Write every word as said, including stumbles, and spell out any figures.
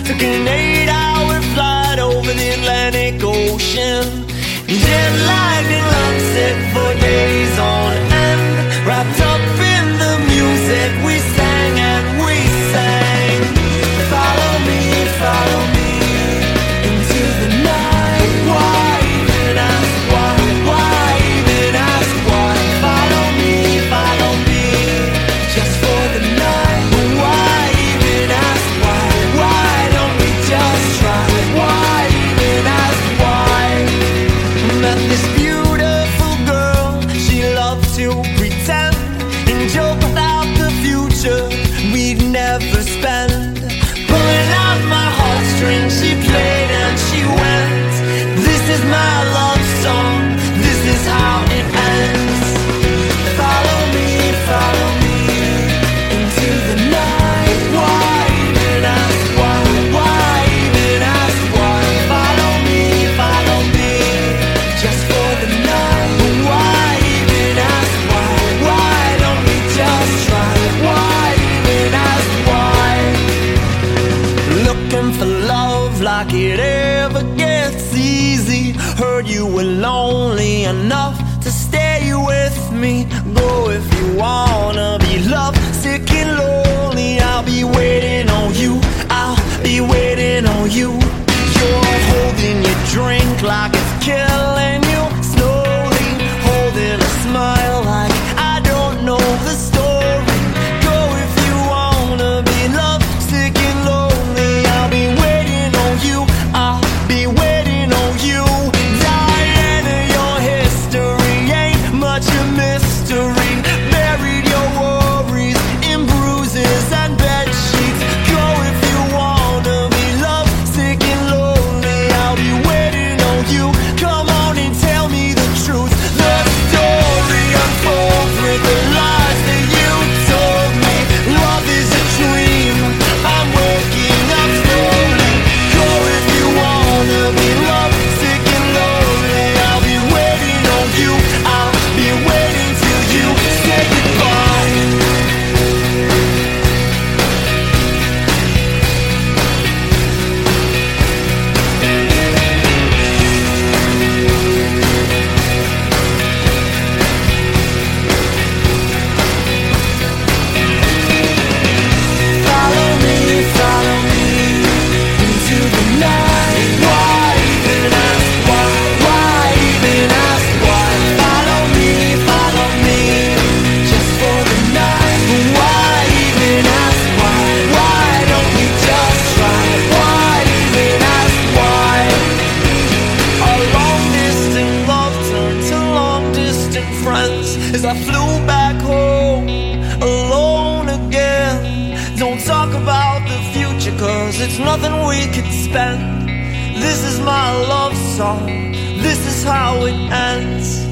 Took an eight-hour flight over the Atlantic Ocean. Jet lagged and lovesick for days on end. Wrapped up in the music, we sang and we sang. Follow me, follow me into the night. Why even ask why? Why even ask why? Follow me, follow me, just for the night. Why even ask why? Why don't we just try? Why even ask why? Met this beautiful girl, she loved to pretend and joke about the future we'd never spend. Pulling out my heartstrings, she played and she went. This is my love song, this is how it ends. Follow me, follow me into the night. Why even ask why? Why even ask why? Follow me, follow me, just for the night. Why even ask why? Why don't we just try? Why even ask why? Looking for love like it ever gets easy. Heard you were lonely enough to stay with me. Go if you wanna be loved, sick and lonely. I'll be waiting on you, I'll be waiting on you. You're holding your drink like it's killing you. Slowly holding a smile like I don't know the story. Go if you wanna be loved, sick and lonely. I'll be waiting on you, I'll be waiting on you. Diana, your history ain't much a mystery. Buried your worries in bruises and bed sheets. Go if you wanna be loved, sick and lonely. I'll be waiting on you. Come on and tell me the truth. The story unfolds with the lies that you told me. Love is a dream, I'm waking up slowly. Go if you wanna be loved, sick and lonely. I'll be waiting on you, I'll be waiting till you say goodbye. Follow me, follow me into the night. Why even ask why? Why even ask why? Follow me, follow me, just for the night. Why even ask why? Why don't we just try? Why even ask why? Our long distance love turned to long distant friends as I flew back home alone again. Don't talk about the future, cause it's nothing we could spend. This is my love song, this is how it ends.